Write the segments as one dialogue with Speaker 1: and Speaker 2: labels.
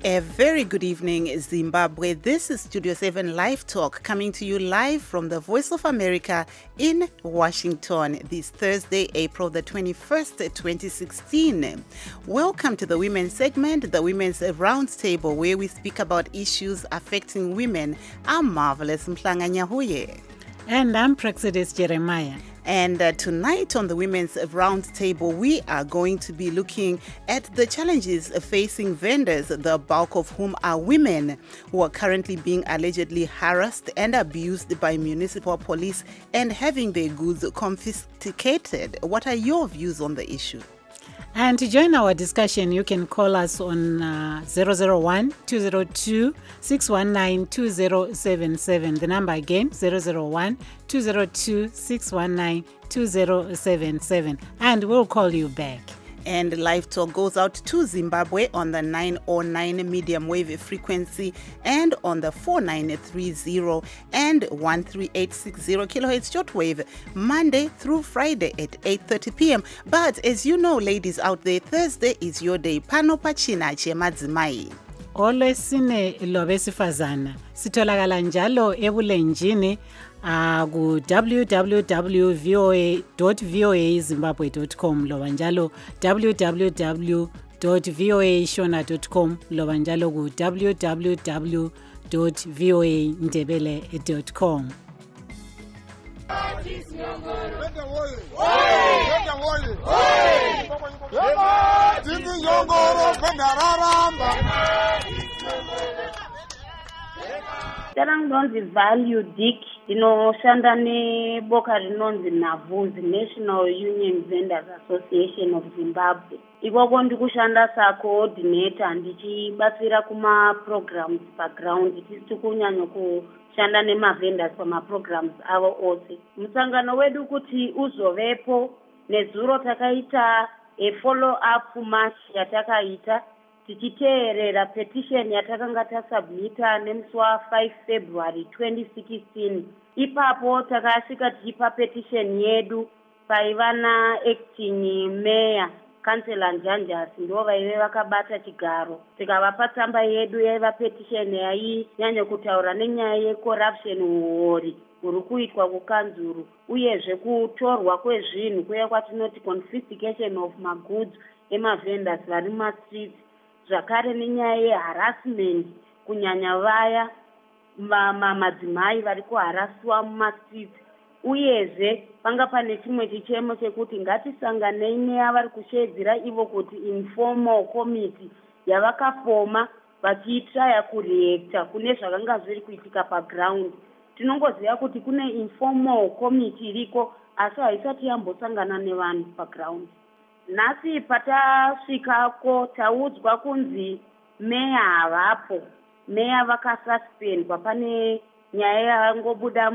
Speaker 1: A very good evening, Zimbabwe. This is Studio 7 Live Talk, coming to you live from the Voice of America in Washington this Thursday, April the 21st, 2016. Welcome to the Women's segment, the Women's Roundtable, where we speak about issues affecting women. I'm Marvelous Mhlanga Nyahuye.
Speaker 2: And I'm Praxidis Jeremiah.
Speaker 1: And tonight on the Women's Roundtable, we are going to be looking at the challenges facing vendors, the bulk of whom are women, who are currently being allegedly harassed and abused by municipal police and having their goods confiscated. What are your views on the issue?
Speaker 2: And to join our discussion, you can call us on 001-202-619-2077. The number again, 001-202-619-2077. And we'll call you back.
Speaker 1: And Live Talk goes out to Zimbabwe on the 909 medium wave frequency and on the 4930 and 13860 kilohertz shortwave, Monday through Friday at 8:30 p.m. But as you know, ladies out there, Thursday is your day. Pano pachina chemadzimai.
Speaker 2: Olwesine lobesifazana sitholakala njalo ebulenjini ku www.voa.voazimbabwe.com loba njalo www.voashona.com loba njalo ku www.voandebele.com.
Speaker 3: Tarangonzi Value Dick inoshanda neboka rinonzi NAVUZ, National Union Vendors Association of Zimbabwe. Ikoko ndikushanda coordinator ndichibatsira kuma programs background tisi kunyanya kushanda nemavendors pamaprograms avo ose. Musangano wedu kuti uzovepo nezuro takaita follow up march yatakaita tichiteerera petition yatakanga tasubmita nemusi wa5 February 2016. Ipapo takasvika tichipa petition yedu paiva na acting mayor Councillor Njanjas ndo vaive vakabata chigaro. Tikavapa tsamba yedu yaiva petition yainyanya kutaura nenyaya yecorruption huori huri kuitwa kukanzuru uyezve kutorwa kwezvinhu kuya kwatinoti confiscation of magoods emavendors vari mumastreets, zvakare nenyaya yeharassment kunyanya vaya madzimai vari kuharasiwa mumastreets. Uyezve panga pane chimwe chichemo chekuti ngatisanganei neavari kushedzera ivo kuti informal committee yavakafoma vachitraya kureacta kune zvakanga zviri kuitika paground. Tinongoziva kuti kune informal committee iriko asi haisati yambosangana nevanhu paground. Nhasi patasvikako taudzwa kunzi meya havapo, meya vakasuspendwa. Pane nyaya yangobuda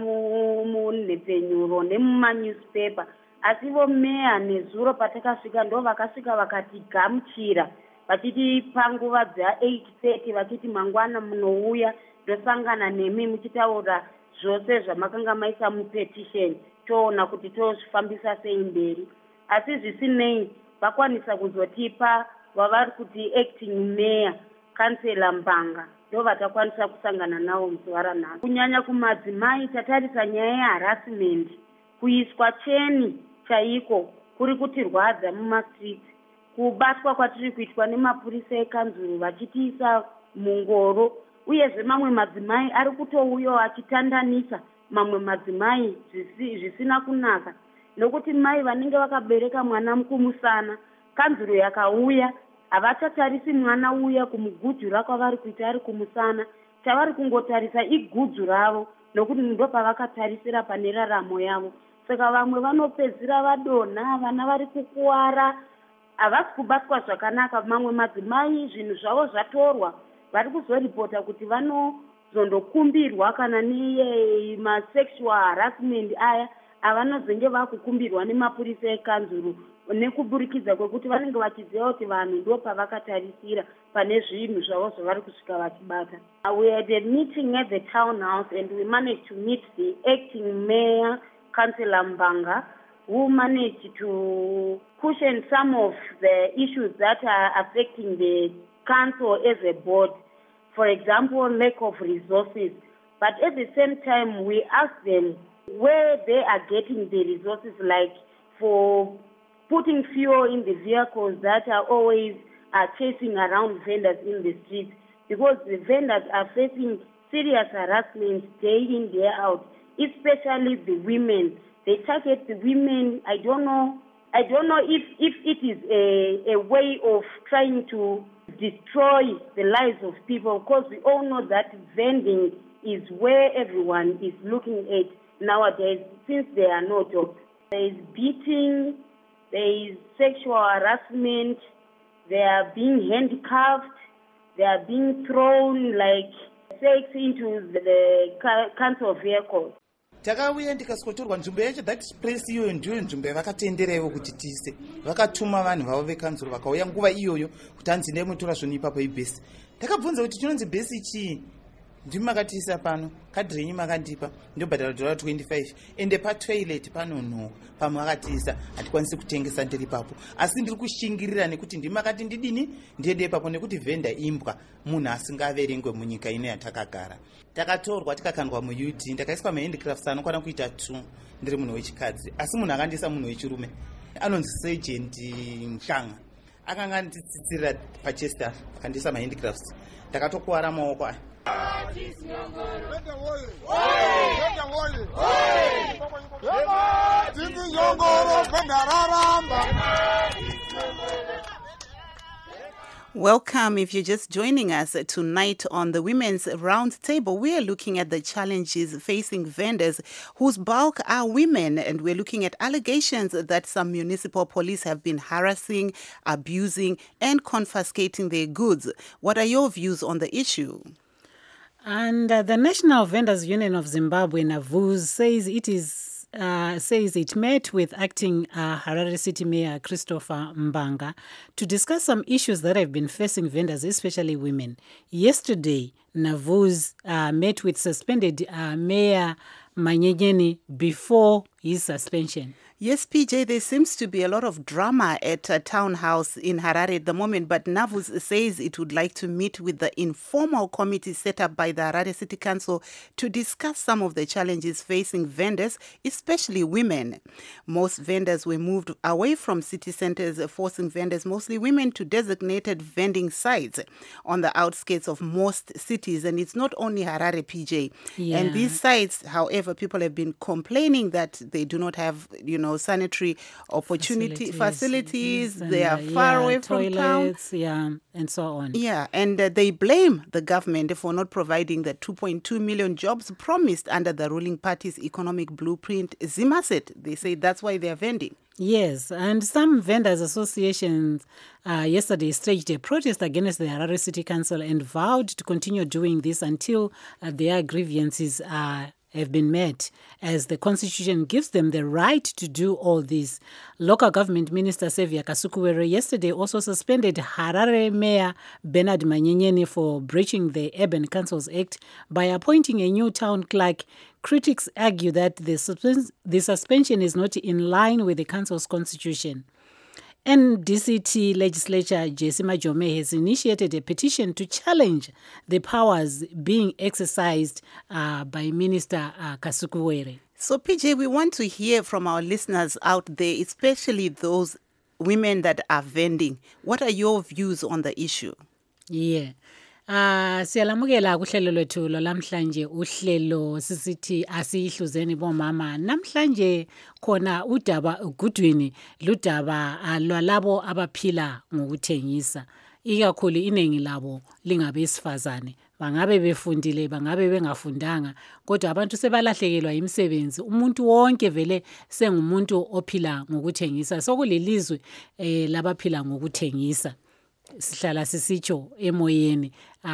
Speaker 3: munhepfenyuro nemuma-newspaper, asi vo meya nezuro patakasvika ndo vakasvika vakatigamuchira vachiti panguva dza8:30 vachiti mangwana munouya ndosangana nemi muchitaura zvose zvamakanga maisa mupetition toona kuti tozvifambisa sei mberi. Asi zvisinei vakwanisa kuzotipa vavari kuti acting mayor Councillor Mbanga ndo vatakwanisa kusangana navo musi waranhasi. Kunyanya kumadzimai tatarisa nyaya yeharassment, kuiswa cheni chaiko kuri kutirwadza mumastreet, kubatwa kwatiri kuitwa nemapurisa ekanzuru vachitiisa mungoro, uyezve mamwe madzimai ari kutouyawo achitandanisa mamwe madzimai zvisina kunaka, nokuti mai vanenge vakabereka mwana mukumusana, kanzuru yakauya havachatarisi mwana uya kumugujura kwavari kuita ari kumusana, chavari kungotarisa igudzu ravo nokuti ndo pavakatarisira pane raramo yavo. Saka vamwe vanopedzira vadonha, vana vari kukuwara, havasi kubatwa zvakanaka. Mamwe madzimai zvinhu zvavo zvatorwa, vari kuzoripota kuti vanozondokumbirwa kana neye masexual harassment aya avanozenge vakukumbirwa nemapurisa ekanzuru nekuburikidza kwekuti vanenge vachiziva kuti vanhu ndo pavakatarisira pane zvinhu zvavo zvavari kusvika vachibata. We had a meeting at the townhouse and we managed to meet the acting mayor, Councillor Mbanga, who managed to cushion some of the issues that are affecting the council as a board. for example, lack of resources. But at the same time, we ask them where they are getting the resources, like for putting fuel in the vehicles that are always chasing around vendors in the streets, because the vendors are facing serious harassment day in, day out, especially the women. They target the women. I don't know if it is a way of trying to destroy the lives of people, because we all know that vending is where everyone is looking at nowadays, since there are no jobs. There is beating, there is sexual harassment, they are being handcuffed, they are being thrown like sex into the council vehicles.
Speaker 4: Takauya ndikasikotorwa nzvimbo yacho that place iyoyo ndiyo nzvimbo yavakatenderewo kuti tise. Vakatuma vanhu vavo vekansuro vakauya nguva iyoyo kuti hanzi ndaimutora zvoni ipapo ibhesi. Takabvunza kuti chinonzi bhesi chii? Ndimi makatiisa pano, kadhi renyu makandipa, ndobhadhara $25 ende patoilet panonhuhwa pamwe akatiisa hatikwanisi kutengesa ndiri papo. Asi ndiri kushingirira nekuti ndimi makati ndidini ndiende ipapo nekuti venda imbwa munhu asingaverengwe munyika ino yatakagara. Takatorwa tikakandwa muUD, ndakaiswa mahandicrafts anokwana kuita 2 ndiri munhu wechikadzi, asi munhu akandiisa munhu wechirume anonzi Sergeant Mhlanga akanga nditsitsira pachester akandiisa mahandicrafts. Takatokuwara maoko aya.
Speaker 1: Welcome if you're just joining us tonight on the Women's Roundtable. We are looking at the challenges facing vendors whose bulk are women, and we're looking at allegations that some municipal police have been harassing, abusing, and confiscating their goods. What are your views on the issue?
Speaker 2: And the National Vendors Union of Zimbabwe, NAVUZ, says it met with acting Harare City Mayor Christopher Mbanga to discuss some issues that have been facing vendors, especially women. Yesterday, NAVUZ met with suspended Mayor Manyenyeni before his suspension.
Speaker 1: Yes, PJ, there seems to be a lot of drama at a townhouse in Harare at the moment, but NAVUZ says it would like to meet with the informal committee set up by the Harare City Council to discuss some of the challenges facing vendors, especially women. Most vendors were moved away from city centers, forcing vendors, mostly women, to designated vending sites on the outskirts of most cities. And it's not only Harare, PJ.
Speaker 2: Yeah.
Speaker 1: And these sites, however, people have been complaining that they do not have, sanitary facilities. They are far away from town.
Speaker 2: Yeah, and so on.
Speaker 1: Yeah, and they blame the government for not providing the 2.2 million jobs promised under the ruling party's economic blueprint, Zimaset. They say that's why they are vending.
Speaker 2: Yes, and some vendors associations yesterday staged a protest against the Harare City Council and vowed to continue doing this until their grievances have been met, as the Constitution gives them the right to do all this. Local Government Minister Xavier Kasukuwere yesterday also suspended Harare Mayor Bernard Manyenyeni for breaching the Urban Councils Act by appointing a new town clerk. Critics argue that the suspension is not in line with the council's constitution. NDCT legislature Jesse Majome has initiated a petition to challenge the powers being exercised by Minister Kasukuwere.
Speaker 1: So, PJ, we want to hear from our listeners out there, especially those women that are vending. What are your views on the issue?
Speaker 2: Yeah. Siyalamukela kuhlelo lwethu lamhlanje uhlelo sisithi asihluzeni bomama. Namhlanje khona udaba ugudwini ludaba lwalabo abaphila ngokuthengisa. Ikakhulu inengi labo lingabesifazane. Bangabe befundile, bangabe bengafundanga, kodwa abantu sebalahlekelwa imisebenzi. Umuntu wonke vele sengumuntu ophila ngokuthengisa. Sokulilizwe labaphila ngokuthengisa. Sihlala sisitsho emoyeni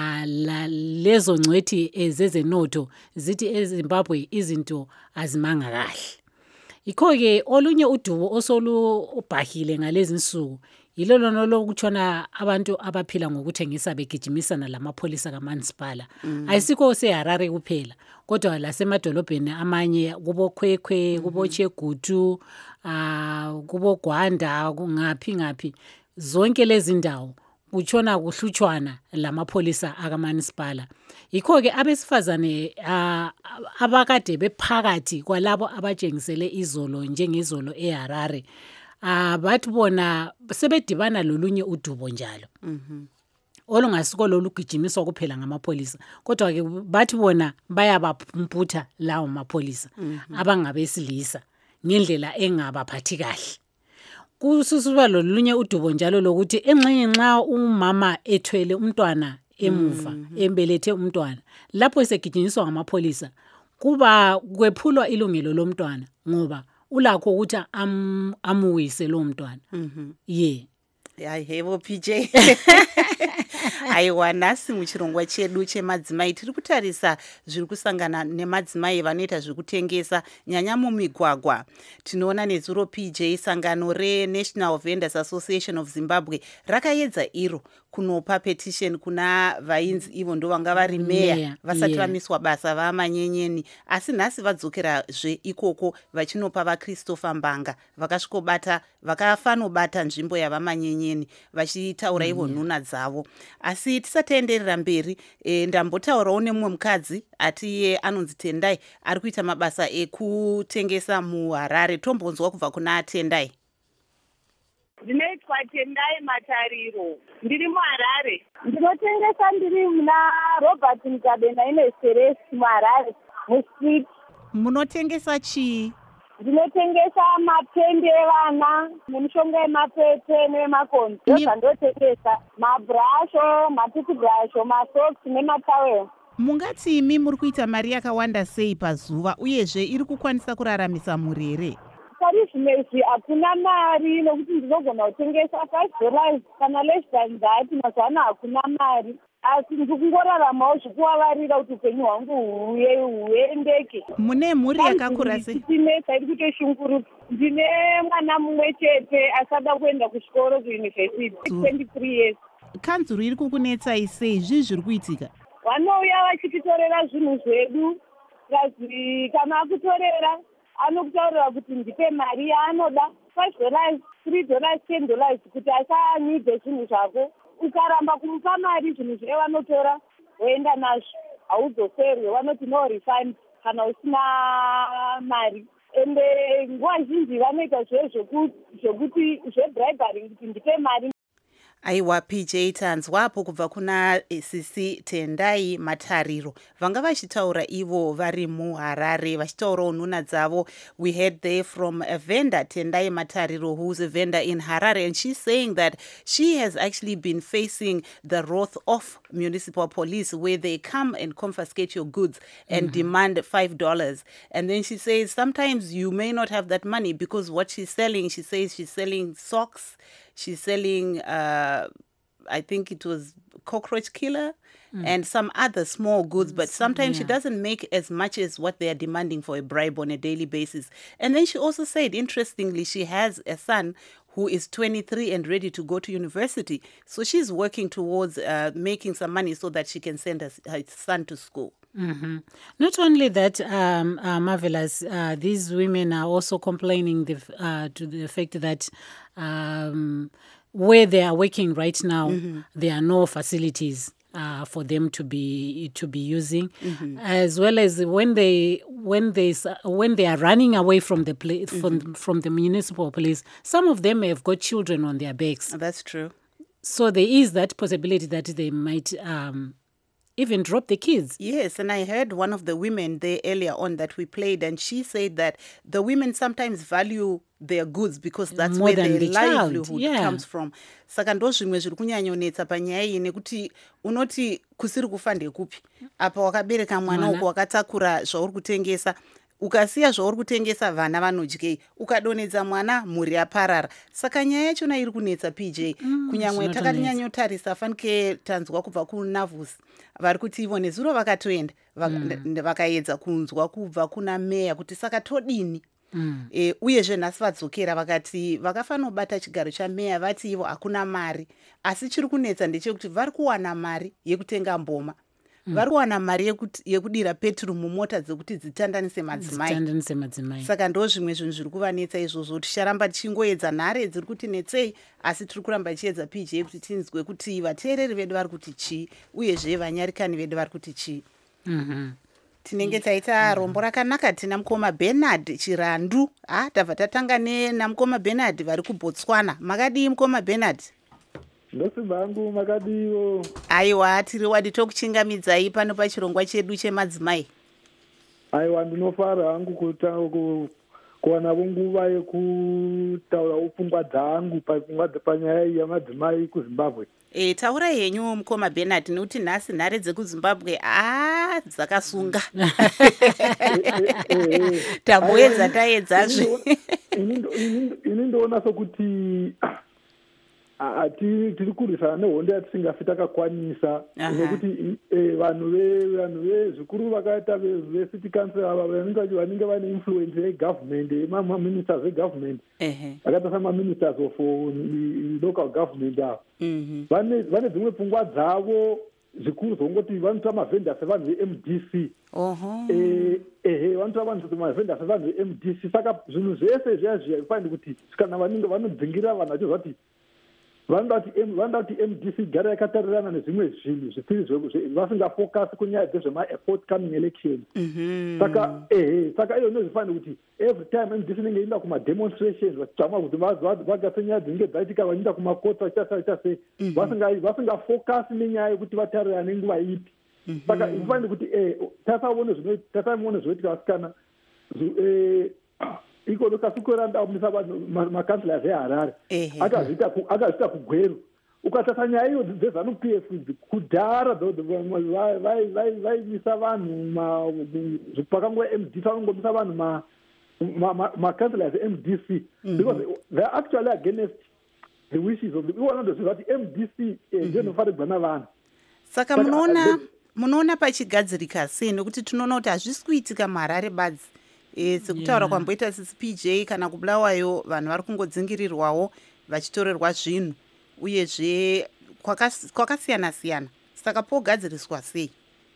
Speaker 2: lezo ngcwethi ezezenotho zithi eZimbabwe izinto azimanga kahle. Ikho-ke olunye udubo osolubhahile ngalezi nsuku yilo lona lokutshona abantu abaphila ngokuthengisa begijimisana lamapholisa kaMansipala. Ayisikho seHarare kuphela, kodwa lasemadolobheni amanye kubo Khwekhwe, kubo Chegutu, kubo Gwanda, ngaphi zonke lezi ndawo kutshona kuhlutshwana lamapholisa akaManispala. Yikho-ke abesifazane abakade bephakathi kwalabo abatshengisele izolo njengezolo eHarare bathi bona sebedibana lolunye udubo njalo olungasiko lolugijimiswa kuphela ngamapholisa, kodwa-ke bathi bona bayabaphuputha lawo mapholisa abangabesilisa ngendlela engabaphathi kahle. Kususuba lolunye udubo njalo lokuthi engxenye nxa umama ethwele umntwana emuva embelethe umntwana, lapho esegijinyiswa ngamapholisa kuba kwephulwa ilungelo lomntwana ngoba ulakho ukuthi amuwise lo mntwana.
Speaker 1: Aihevo PJ. Aiwa, nhasi muchirongwa chedu chemadzimai tiri kutarisa zviri kusangana nemadzimai vanoita zvekutengesa nyanya mumigwagwa. Tinoona nezuro PJ sangano reNational Vendors Association of Zimbabwe rakaedza iro kunopa petition kuna vainzi ivo ndo vanga vari meya vasati vamiswa basa vamanyenyeni, asi nhasi vadzokerazve ikoko vachinopa vaChristopher Mbanga vakasvikobata vakafanobata nzvimbo yavamanyenyeni vachitaura ivo nhuna dzavo. Asi tisataenderera mberi, ndambotaurawo nemumwe mukadzi ati iye anonzi Tendai ari kuita mabasa ekutengesa muHarare. Tombonzwa kubva kuna Tendai.
Speaker 5: Ndinoitwa Tendai Matariro, ndiri muHarare. Ndinotengesa ndiri muna Robert Mugabe naine Celeste muHarare mustreet.
Speaker 1: Munotengesa chii?
Speaker 5: Ndinotengesa mapende evana nemishonga yemapete nemakonzi. Ndozvandotengesa mabrasho, matutibrasho, masoksi nematawero.
Speaker 1: Mungati imi muri kuita mari yakawanda sei pazuva uyezve iri kukwanisa kuraramisa mhuri here?
Speaker 5: Pari zvinezvi hakuna mari nokuti ndinogona kutengesa $5 kana less than that. Mazuva ano hakuna mari, asi ndikungoraramawo zvikuvavarira kuti upenyu hwangu huendeke.
Speaker 1: Mune mhuri yakakura sei?
Speaker 5: Tinesa iri kutoshunguruka. Ndine mwana mumwe chete asada kuenda kuchikoro kuuniversity 23 years.
Speaker 1: Kanzuru iri kukunetsai sei? Zvii zviri kuitika?
Speaker 5: Vanouya vachititorera zvinhu zvedu, kana akutorera anokutaurira kuti ndipe mari yaanoda $5, $3, $10 kuti asanyidze zvinhu zvako. Ukaramba kumupa mari zvinhu zve vanotora woenda nazvo, hauzoserwe, vanoti no refund kana usina mari. Ende nguva zhinji vanoita zvekuti zvebribery kuti ndipe mari.
Speaker 1: Aiwa PJ, tanzwapo kubva kuna Sisi Tendai Matariro vanga vachitaura ivo vari muHarare vachitaurawo nhuna dzavo. We heard there from a vendor, Tendai Matariro, who's a vendor in Harare, and she's saying that she has actually been facing the wrath of municipal police where they come and confiscate your goods and demand $5. And then she says sometimes you may not have that money because what she's selling, she says she's selling socks, she's selling, I think it was cockroach killer and some other small goods, but sometimes she doesn't make as much as what they are demanding for a bribe on a daily basis. And then she also said, interestingly, she has a son who is 23 and ready to go to university. So she's working towards making some money so that she can send her son to school.
Speaker 2: Not only that, Marvelous, these women are also complaining to the fact that where they are working right now, there are no facilities for them to be using, as well as when they are running away from the from the municipal police. Some of them have got children on their backs.
Speaker 1: That's true.
Speaker 2: So there is that possibility that they might even drop the kids.
Speaker 1: Yes, and I heard one of the women there earlier on that we played, and she said that the women sometimes value their goods because that's
Speaker 2: More
Speaker 1: where
Speaker 2: than
Speaker 1: their
Speaker 2: the child,
Speaker 1: livelihood comes from. Saka ndo zvimwe zviri kunyanyonetsa panyaya iyi nekuti unoti kusiri kufa ndekupi apa wakabereka mwana uko wakatakura zvauri kutengesa, ukasiya zvauri kutengesa vana vanodyei, ukadonedza mwana mhuri yaparara. Saka nyaya yachona iri kunetsa PJ. Kunyamwe takanyanyottarisa fanike tanzwa kubva kuNavus vari kuti ivo nezuro vakatoenda vakaedza kunzwa kubva kuna meya kuti saka todini. Uyezve nhasi vadzokera vakati vakafanobata chigaro chameya vati ivo hakuna mari, asi chiri kunetsa ndechekuti vari kuwana mari yekutenga mboma. vari kuwana mari yekudira peturu mumota dzekuti dzitandanise madzimai. Saka ndo zvimwe zvinhu zviri kuvanetsa izvozvo. Ticharamba tichingoedza, nhare dziri kuti netsei, asi tiri kuramba tichiedza PJ kuti tinzwe kuti vateereri vedu vari kuti chii, uyezve vanyarikani vedu vari kuti chii. Tinenge taita rombo rakanaka. Tina mukoma Bernard Chirandu. Tabva tatanga namukoma Bernard vari kuBotswana. Makadii mukoma Bernard?
Speaker 6: Ndosimba hangu makadiwo.
Speaker 1: Aiwa, tiri wadi tokuchingamidzai pano pachirongwa chedu chemadzimai.
Speaker 6: Aiwa, ndinofara hangu kuwanawo nguva yekutaura upfungwa dzangu panyaya yamadzimai kuZimbabwe.
Speaker 1: Taura henyu mukoma Bernard, nekuti nhasi nhare dzekuZimbabwe dzakasunga. Tamboedza taedzazve.
Speaker 6: Ini ndoona sokuti tiri kurwisana nehondo yatisingafi takakwanisa, nekuti vanhu vezvikuru vakaita vecity council ava vanenge vane influence yegovernment, maministers egovernment vakaita samaministers of local government ava vane dzimwe pfungwa dzavo zvikuru zvongoti vanoita mavhenda sevanhu veMDC. Vanoita mavhenda sevanhu veMDC. Saka zvinhu zvese zviya fanira kuti kana vanenge vanodzingira vanhu vachizva kuti vanoda kuti MDC igare yakatarirana nezvimwe zvinhu zvipiri vasingafocus kunyaya dzezvema-forthcoming elections. Saka iyo ndozvifanira kuti every time MDC inenge ienda kuma-demonstrations vachitama kuti vagase nyaya dzinenge dzaitika, vachienda kumakoti vachiita sei, vasingafocus nenyaya yekuti vatarirane nguva ipi. Saka ifanira kuti tasaone zvinoitika vasikana iko lokasikoranda umisa makansila eHarare akazvita kugweru. Ukatasa nyaya iyo dzeZANU-PF kudhara vaimisa vanhu pakanguva MDC vanongomisa vanhu makansila eMDC because they are actually against the wishes of the iwana ndozviva kuti MDC ndinofarigwa navanhu.
Speaker 1: Saka munoona pachigadzirika sei, nekuti tinoona kuti hazvisi kuitika muHarare badzi. Sekutaura kwamboita sisi PJ, kana kuBulawayo vanhu vari kungodzingirirwawo vachitorerwa zvinhu, uyezve kwakasiyana-siyana. Saka pogadziriswa sei?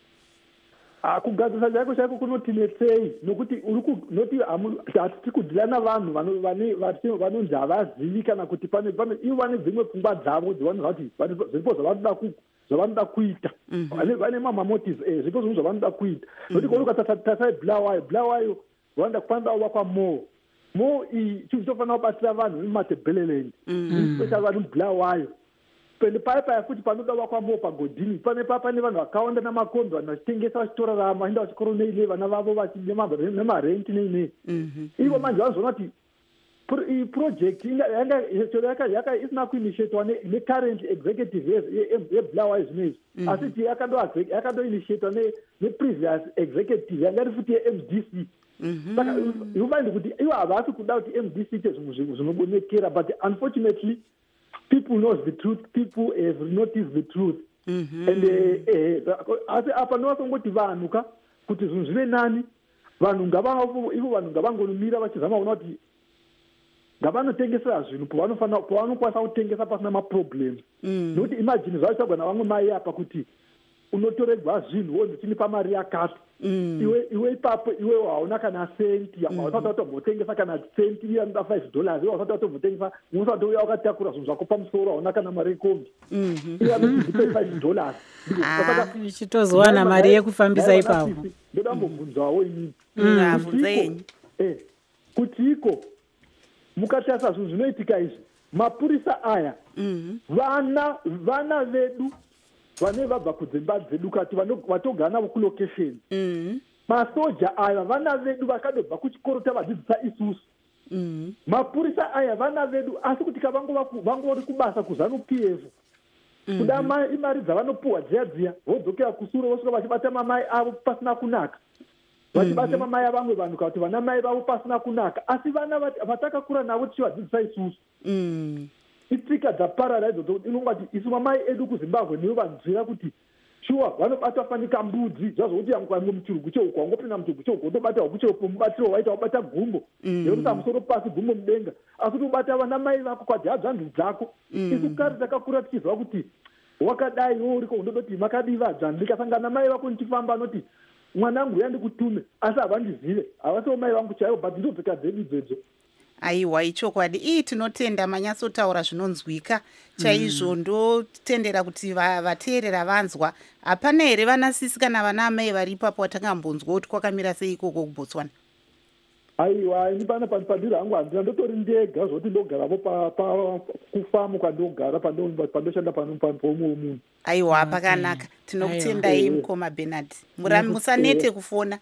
Speaker 6: Kugadzirisa chaiko kunotinetsei, nokuti hatisi kudhila navanhu vanonzi havazivi kana kuti ivo vane dzimwe pfungwa dzavo dzavanoziva kuti zviripo zvavanoda kuita, vane mamamotives zvipo zvinhu zvavanoda kuita. Nokuti kolukatatai Bulawayo vanoda kufanira kuvakwa mo iyi chinhu chofanira kubatsira vanhu vemuMatebeleland, especially vanhu muBulawayo. Pende paya futi panoda kuvakwa mo pagodini pane vanhu vakawanda namakombi, vanhu vachitengesa vachitorarama vachienda vachikoro neile vana vavo nemarenti neinei. Ivo manje vanozoona kuti iyi project isina kuinitiatwa necurrent executive yeBulawayo zvinezvi, asi yakandoinitiatwa neprevious executive yanga iri futi yeMDC. Saka unofanira kuti ivo havasi kuda kuti MDC ite zvinhu zvinobonekera, but unfortunately people knows the truth, people have noticed the truth. And asi apa ndovasongoti vanhu kuti zvinhu zvive nani, vanhu ngavangonomira vachizama kuona kuti ngavanotengesera zvinhu pavanokwanisa kutengesa pasina maproblems. Nokuti imagine zvavachagona vamwe mai apa kuti unotorerwa zvinhu wondichinipa mari yakati, iwe ipapo iwe hauna kana senti, hausati watombotengesa kana senti iya anoda $5, iwe hausati watombotengesa, usati uya wakatakura zvinhu zvako pamusoro, hauna kana mari yekombi, iwe anozipe $5.
Speaker 2: Ichitozowana mari yekufambisa ipapo.
Speaker 6: Ndoda mbobvunzawo inini kuti iko mukatarisa zvinhu zvinoitika izvi, mapurisa aya vana vedu vane vabva kudzimba dzedu kati vatogara navo kulocation, masoja aya vana vedu vakadobva kuchikoro tavadzidzisa isusu. Mapurisa aya vana vedu, asi kuti vangori kubasa kuZANU-PF kuda imari dzavanopuhwa dziya vodzokera kusuro vosvika vachibata mamai avo pasina kunaka, vachibata mamai avamwe vanhu kuti vana mai vavo pasina kunaka, asi vana vatakakura navo tichivadzidzisa isusu. Itsika dzaparara idzodzo inongati isu mamai edu kuZimbabwe nivo vanzvira kuti shuwa vanobatwa fanika mbudzi zvazokuti yangu muchirugu cheuko wangopinda muchirugu cheuko wotobata huku cheuko mubatiro waita wabata gumbo yekuti musoro pasi gumbo mudenga, asi kuti ubata vana mai vako kwadzihadzvanzi dzako. Isu kare takakura tichiziva kuti wakadai uriko unodoti makadivadza ndikasangana mai vako ndichifamba anoti mwanangu yandikutume asi havandizive havasiwo mai vangu chaivo but ndobveka dzedu idzodzo.
Speaker 1: Aiwa, ichokwadi. Tinotenda manyatsotaura zvinonzwika chaizvo. Ndotendera kuti vateerera vanzwa. Hapana here vanasisi kana vana amai vari ipapo watangambonzwa kuti kwakamira sei ikoko kuBotswana?
Speaker 6: Aiwa, ini padiro hangu handina, ndotori ndega zvoti ndogarapo kufamu kwandogara pandoshanda pomumwe munhu.
Speaker 1: Aiwa, pakanaka. Tinokutendai mukoma Bernard. Musanete kufona.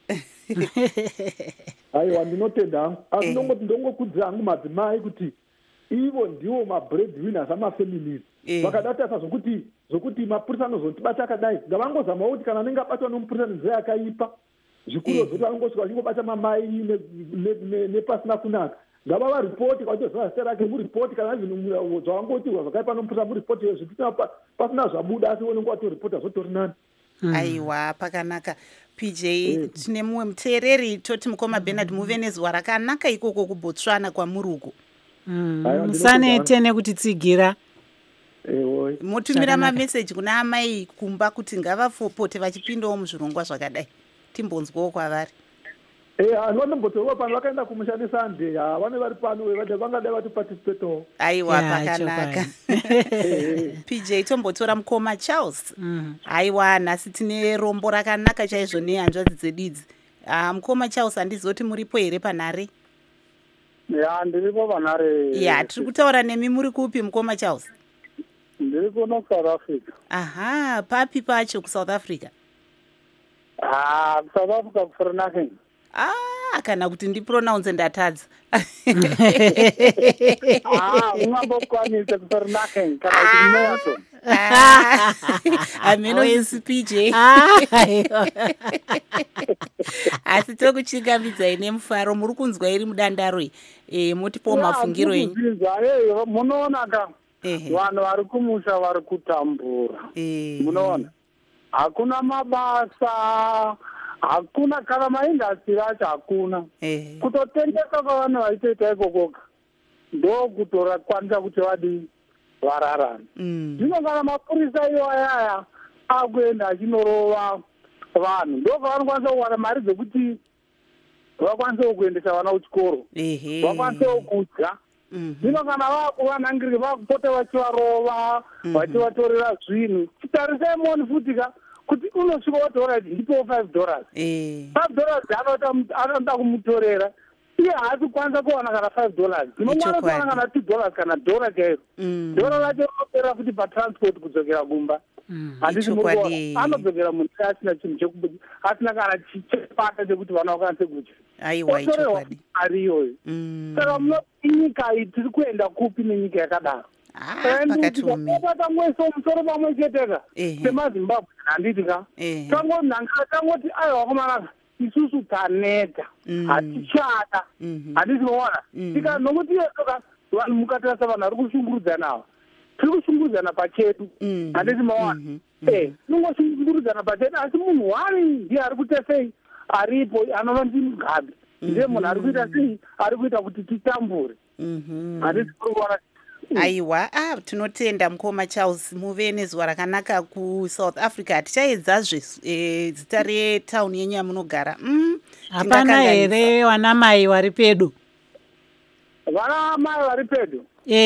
Speaker 6: Aiwa, ndinotenda hangu. Asi ndongokudzira hangu madzimai kuti ivo ndivo mabreadwinners amafamilies. Vakadatasa zvokuti mapurisa anozotibata akadai, ngavangozamawo kuti kana anenge abatwa nomupurisa nenzira yakaipa, zvikuru zvokuti vanongosvika vachingobata mamai nepasina kunaka, ngava varipoti kwachozva zita rake muripoti, kana zvavangoitirwa zvakaipa nomupurisa muripoti, zvitina pasina zvabuda asi unenge watoripota zvotori nani.
Speaker 1: Aiwa, pakanaka. PJ, tine mumwe muteereri toti mukoma Bernard muve nezuva rakanaka ikoko kuBotswana kwamuri uko.
Speaker 2: Musanete nekutitsigira.
Speaker 1: Motumira mameseji kuna amai kumba kuti ngavapote vachipindawo muzvirongwa zvakadai. Timbonzwawo kwavari.
Speaker 6: Vanombotorwa pano vakaenda kumushande Sunday, vane vari pano vangadai vatiparticipatawo.
Speaker 1: Aiwa, pakanaka. PJ, tombotora mukoma Charles. Aiwa, nhasi tine rombo rakanaka chaizvo nehanzvadzi dzedu idzi. Mukoma Charles, handizoti muripo here panhare?
Speaker 7: Ndiripo panhare.
Speaker 1: Tiri kutaura nemi, muri kupi mukoma Charles?
Speaker 7: Ndiri kuno South Africa.
Speaker 1: Aha, papi pacho kuSouth Africa?
Speaker 7: South Africa kuFrenakeng.
Speaker 1: Kana kuti ndipronounce ndatadza.
Speaker 7: Ungambokwanise kuFrenakeng kana kuti Merton.
Speaker 1: Ameno PJ. Asi tokuchingamidzai nemufaro, muri kunzwa iri mudandaro motipo mafungiro enyu.
Speaker 7: Munoona ka vanhu vari kumusha vari kutambura. Munoona hakuna mabasa, hakuna kana maindastri acho hakuna. Kutotengesa kwavanhu vaitoita ikokoka ndokutora kwanisa kuti vadii vararame. Zvino kana mapurisa iwayaya akuenda achinorova vanhu ndokwavanokwanisa kuwana mari dzekuti vakwanisewo kuendesa vana kuchikoro, vakwanisewo kudya. Zvino kana vakuvanhangirire vakupota vachivarova vachivatorera zvinhu, chitarisai moni futi ka kuti unosvika watora ndipowo $5. $5 anoda kumutorera iye haasi kwanisa kuwana kana $5. Ndinongwana kuwana kana $2 kana $1 chairo. $1 racho rinopera futi patransport kudzokera kumba. Handisi muri anodzokera munhu asina chinhu asina kana chepata chekuti vana vakwanise kudya.
Speaker 1: Aiwa, ichokwadi.
Speaker 7: Ari iyoyo. Saka nyika iyi tiri kuenda kupi nenyika yakadaro? Tangoisa musoro pamwe cheteka semaZimbabwe handiti ka tangoti aiwa vakomana isusu taneta hatichada handizinoona tika nokuti yoka vanhu mukatarisa vanhu vari kushungurudzana ava tiri kushungurudzana pachedu handizinoona tinongoshungurudzana pachedu asi munhu wani ndiye ari kuita sei aripo anova ndimugabe ndiye munhu ari kuita sei ari kuita kuti titambure handizikuona.
Speaker 1: Aiwa, tinotenda mukoma Charles, muve nezuva rakanaka kuSouth Africa. Tichaedzazve zita retauni yenyu yamunogara.
Speaker 2: Hapana here vana mai vari pedo?
Speaker 7: Vana mai vari pedo?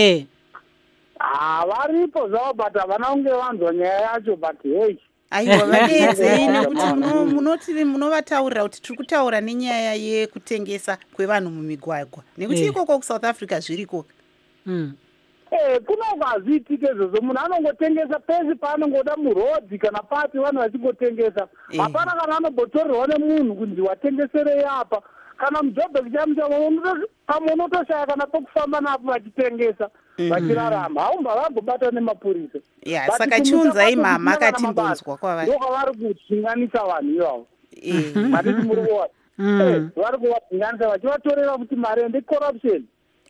Speaker 7: Varipo zvavo but havana kunge vanzwa nyaya yacho but hey.
Speaker 1: Aiwa, vadeedzei nekuti munovataurira kuti tiri kutaura nenyaya yekutengesa kwevanhu mumigwagwa nekuti ikoko kuSouth Africa zviriko.
Speaker 7: Kunokazviitike izvozvo, munhu anongotengesa pese paanongoda murodhi kana pati vanhu vachingotengesa. Hapana kana anombotorerwa nemunhu kunzi watengeserei apa. Kana mudhobheki pamwe unotoshaya kana pokufamba napo vachitengesa vachirarama, haumba vambobata nemapurisa.
Speaker 1: Saka chiunzai mama katimbonzwa kwavari.
Speaker 7: Ndokwavari kudzinganisa vanhu ivavo. Handiti muri kuona. Vari kuvadzinganisa vachivatorera kuti mari ende corruption.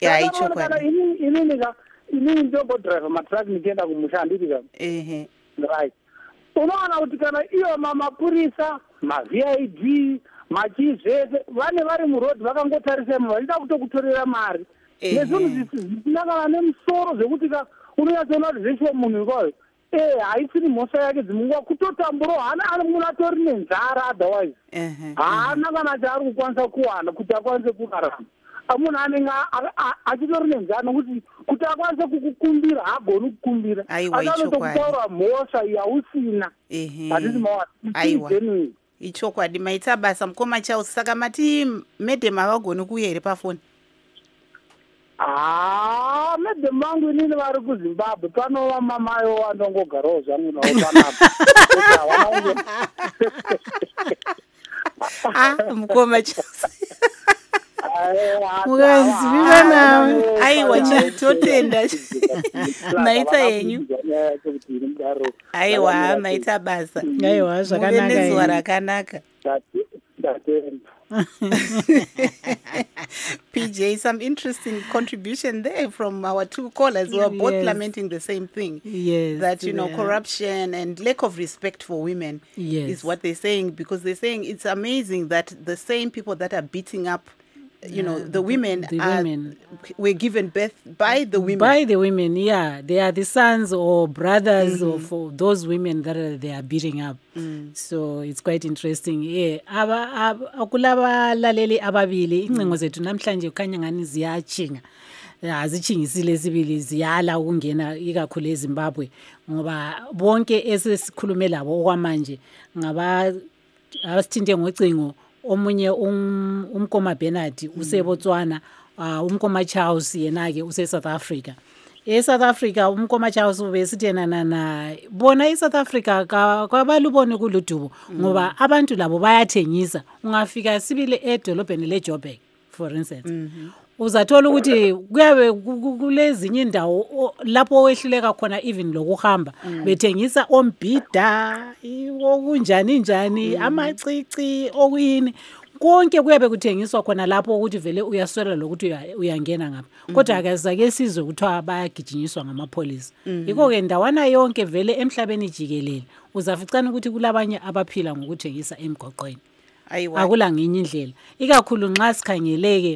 Speaker 7: Inini ndingodhiraivha matraki nichienda kumusha handitika. Right. Unoona kuti kana iyo mapurisa, maVID, machizvese vane vari murodhi vakangotarisai vachida kutokutorera mari. Nezvinhu zvisina kana nemusoro zvekuti unonyatsoona kuti zveshe munhu ikwayo haisiri mhosva yake dzimunguva kutotamburo hana munhu atori nenzara otherwise haana kana chaari kukwanisa kuwana kuti akwanise kurarama. Munhu anenge achitori nenzara nokuti kuti akwanise kukukumbira haagoni kukumbira achanotokupaura mhosva yausina. Hatisi mawana
Speaker 1: ichokwadi maita basa mukoma chausi. Saka mati medhem havagoni kuuya here pafoni?
Speaker 7: Medhem vangu inini vari kuZimbabwe. Panova mamayo vandongogarawo zvangu navo panapa.
Speaker 1: Mukoma chausi
Speaker 2: mukazivira nawe.
Speaker 1: Aiwa chitotenda maita yenyu. Aiwa maita basa.
Speaker 2: Aiwa zvakanaka.
Speaker 1: Muve nezuva rakanaka. PJ, some interesting contribution there from our two callers who are both lamenting the same thing.
Speaker 2: Yes,
Speaker 1: that, corruption and lack of respect for women is what they're saying, because they're saying it's amazing that the same people that are beating up the women were given birth by the women.
Speaker 2: By the women, yeah. They are the sons or brothers of those women that they are beating up. So it's quite interesting. Yeah. Akulaba laleli ababili incengo zethu namhlanje kukhanya ngani ziyachinga. Azichingisile sibili ziyala ukungena ikakhulu eZimbabwe ngoba bonke esesikhulume labo okwamanje ngaba asithinte ngocingo. Omunye umkoma Bernard useBotswana, umkoma Charles yenake useSouth Africa. eSouth Africa umkoma Charles ubesithena na bona eSouth Africa kwabalubone kuludubo ngoba abantu labo bayathengisa. Ungafika sibile edolobheni leJoburg for instance. Uzathola ukuthi kuyabe kulezinye indawo lapho owehluleka khona even lokuhamba bethengisa ombhida okunjani amacici okuyini konke kuyabe kuthengiswa khona lapho ukuthi vele uyaswela lokuthi uyangena ngapha. Kodwa akazake sizwe kuthiwa bayagijinyiswa ngamapholisa. Yiko ke ndawana yonke vele emhlabeni jikelele uzaficana ukuthi kulabanye abaphila ngokuthengisa emgwaqweni. Akula ngenye indlela ikakhulu nxa sikhangeleke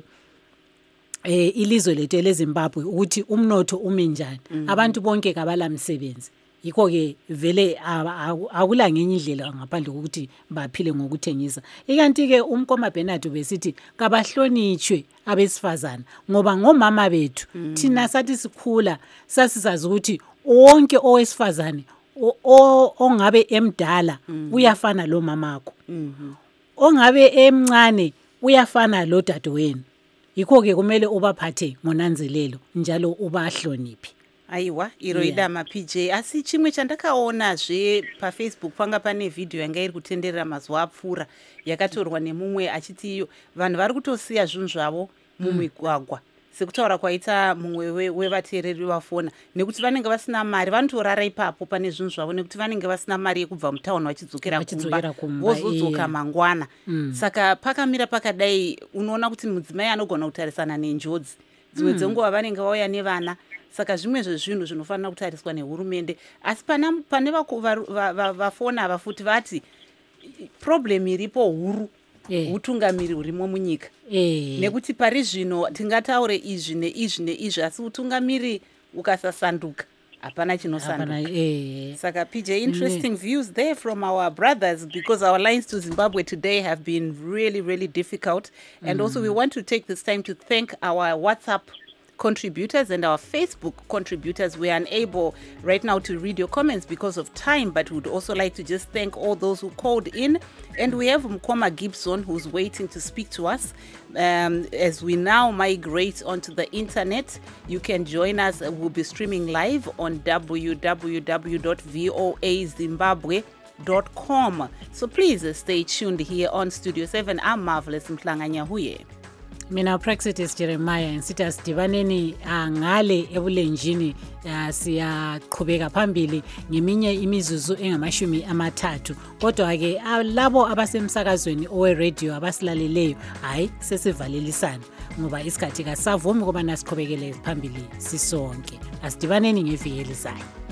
Speaker 2: ilizwe lethu leZimbabwe ukuthi umnotho ume njani. Abantu bonke kabala msebenzi. Yiko ke vele akula ngenye indlela ngaphandle kokuthi baphile ngokuthengisa. Ikanti ke umkoma Bernard besithi kabahlonitshwe abesifazana ngoba ngomama bethu thina sathi sikhula sasizazi ukuthi wonke owesifazane ongabe emdala uyafana lo mamakho. Ongabe emncane uyafana lo dadewenu. Yiko ke kumele ubaphathe ngonanzelelo njalo ubahloniphi.
Speaker 1: Aiwa iroida PJ. Asi chimwe chandakaona zve paFacebook panga pane video yanga iri kutenderera mazuva apfuura yakatorwa nemumwe achiti vanhu vari kutosiya zvinhu zvavo mumigwagwa sekutaura kwaita mumwe wevateereri vafona nekuti vanenge vasina mari vanotorara ipapo pane zvinhu zvavo nekuti vanenge vasina mari yekubva mutauni vachidzokera kumba vozodzoka mangwana. Saka pakamira pakadai unoona kuti mudzimai anogona kutarisana nenjodzi dzimwe dzenguva vanenge vauya nevana. Saka zvimwe zvezvinhu zvinofanira kutariswa nehurumende. Asi pane vafona ava futi vati problem iripo huru utungamiri hurimo munyika. Nekuti pari zvino tingataure izvi neizvi asi utungamiri ukasasanduka hapana chinosanduka. Saka PJ, interesting views there from our brothers, because our lines to Zimbabwe today have been really, really difficult. And also we want to take this time to thank our WhatsApp contributors and our Facebook contributors. We are unable right now to read your comments because of time, but would also like to just thank all those who called in. And we have Mkoma Gibson who's waiting to speak to us. As we now migrate onto the internet, you can join us. We'll be streaming live on www.voazimbabwe.com. So please stay tuned here on Studio 7. I'm Marvelous Mhlanganyahuye.
Speaker 2: Mina Praxitis Jeremiah nsithi asidibaneni ngale ebulenjini siyaqhubeka phambili ngeminye imizuzu engama30. Kodwa ke labo abasemsakazweni owe radio abasilaleleyo hayi sesivalelisana ngoba isikhathi kasavumi ngoba nasiqhubekele phambili sisonke. Asidibaneni ngeviki elizayo.